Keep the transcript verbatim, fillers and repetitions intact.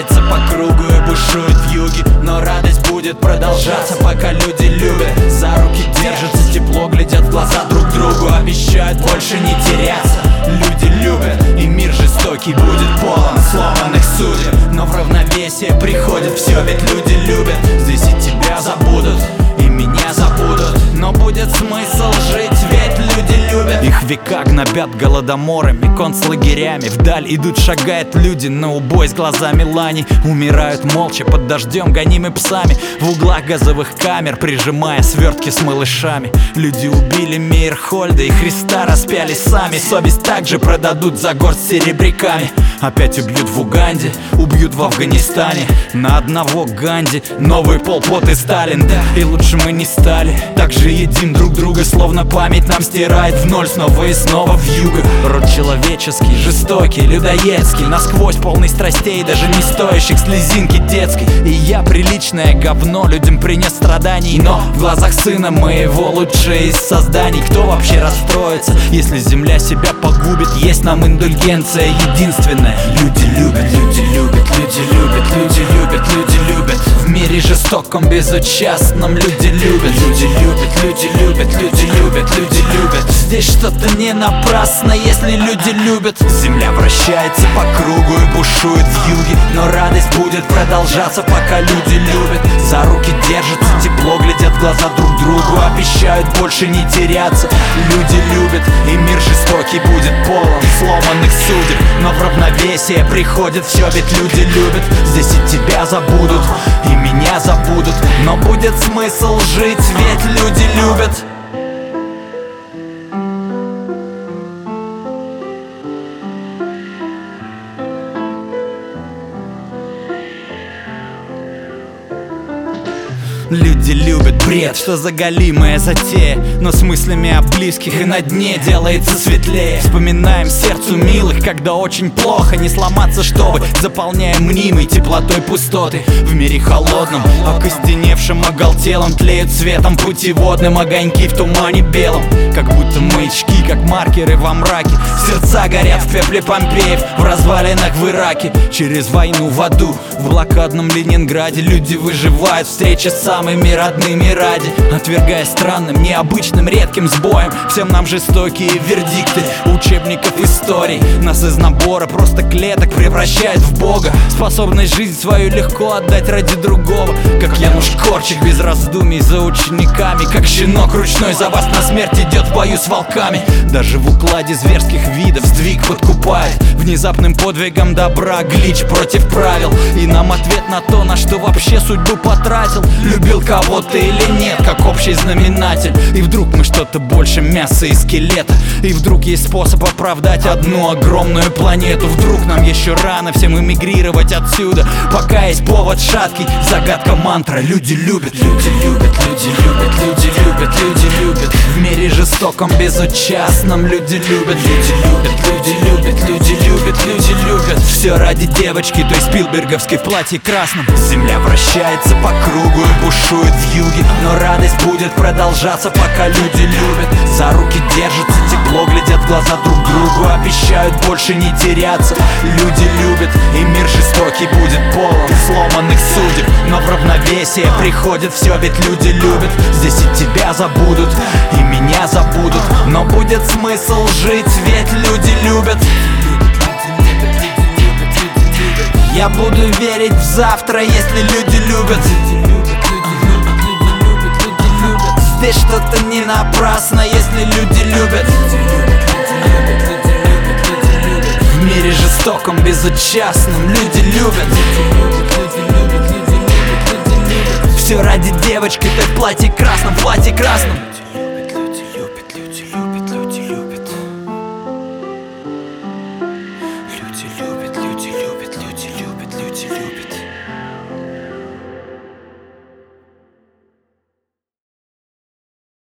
вращается по кругу и бушует в юге, но радость будет продолжаться, пока люди любят. За руки держатся, тепло глядят в глаза друг другу, обещают больше не теряться. Люди любят, и мир жестокий будет полон сломанных судеб, но в равновесие приходит все, ведь люди любят. Здесь и тебя забудут, и меня забудут, но будет смысл жить, ведь люди любят. Их века гнобят голодоморами, концлагерями. Вдаль идут, шагают люди на убой с глазами лани. Умирают молча под дождем, гонимы псами, в углах газовых камер, прижимая свертки с малышами. Люди убили Мейерхольда и Христа распяли сами. Совесть также продадут за горсть серебряками. Опять убьют в Уганде, убьют в Афганистане. На одного Ганди новый Пол Пот и Сталин, да. И лучше мы не стали, так же едим друг друга, словно память нам стирает в ноль снова и снова вьюга. Род человеческий, жестокий, людоедский, насквозь полный страстей, даже не стоящих слезинки детской. И я приличное говно людям принес страданий, но в глазах сына моего лучшее из созданий. Кто вообще расстроится, если земля себя погубит? Есть нам индульгенция единственная. Люди любят, люди любят, люди любят, люди любят, люди любят. В мире жестоком, безучастном люди любят. Люди любят, люди любят, люди любят, люди любят. Здесь что-то не напрасно, если люди любят. Земля вращается по кругу и бушует в юге, но радость будет продолжаться, пока люди любят. За руки держатся, тепло глядят в глаза друг другу, обещают больше не теряться. Люди любят, и мир жестокий будет полон сломанных судеб, но в равновесие приходит все, ведь люди любят. Здесь и тебя забудут, и меня забудут, но будет смысл жить, ведь люди любят. Люди любят бред, что за голимая затея, но с мыслями о близких и на дне делается светлее. Вспоминаем сердцу милых, когда очень плохо, не сломаться, чтобы заполняя мнимой теплотой пустоты. В мире холодном, окостеневшим, оголтелом, тлеют светом путеводным огоньки в тумане белом, как будто маячки, как маркеры во мраке. Сердца горят в пепле Помпеев, в развалинах в Ираке. Через войну в аду, в блокадном Ленинграде люди выживают, встречи с самыми родными ради, отвергая странным, необычным, редким сбоем всем нам жестокие вердикты учебников историй. Нас из набора просто клеток превращает в Бога, способность жизнь свою легко отдать ради другого. Как Януш Корчик без раздумий за учениками, как щенок ручной за вас на смерть идет в бою с волками. Даже в укладе зверских видов сдвиг подкупает внезапным подвигом добра глич против правил. И нам ответ на то, на что вообще судьбу потратил. Любил кого-то или нет, как общий знаменатель. И вдруг мы что-то больше мяса и скелета, и вдруг есть способ оправдать одну огромную планету. Вдруг нам еще рано всем эмигрировать отсюда, пока есть повод шаткий, загадка мантра. Люди любят, люди любят, люди любят, люди любят, люди любят. В мире жестоком, безучастном люди любят. Люди любят, люди любят, люди любят, люди любят. Все ради девочки, той спилберговской в платье красном. Земля вращается по кругу и бушует в юге, но радость будет продолжаться, пока люди любят. За руки держатся, тепло глядят в глаза друг другу, обещают больше не теряться. Люди любят, и мир жестокий будет полон сломанных судеб, но в равновесие приходит все, ведь люди любят. Здесь и тебя забудут, и меня забудут, но будет смысл жить, ведь люди любят. Я буду верить в завтра, если люди любят. Здесь что-то не напрасно, если люди любят. В мире жестоком, безучастном люди любят. Все ради девочки, той в платье красном, в платье красном.